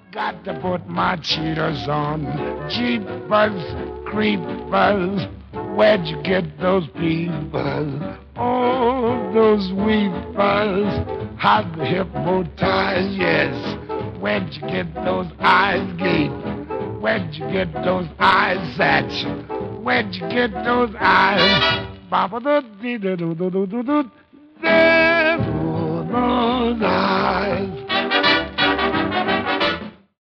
Got to put my cheaters on. Jeepers, creepers, where'd you get those peepers? Oh, those weepers, how'd the hypnotize, yes. Where'd you get those eyes, Gape? Where'd you get those eyes, Satch? Where'd you get those eyes? Baba do dee do do do do do. There were those eyes.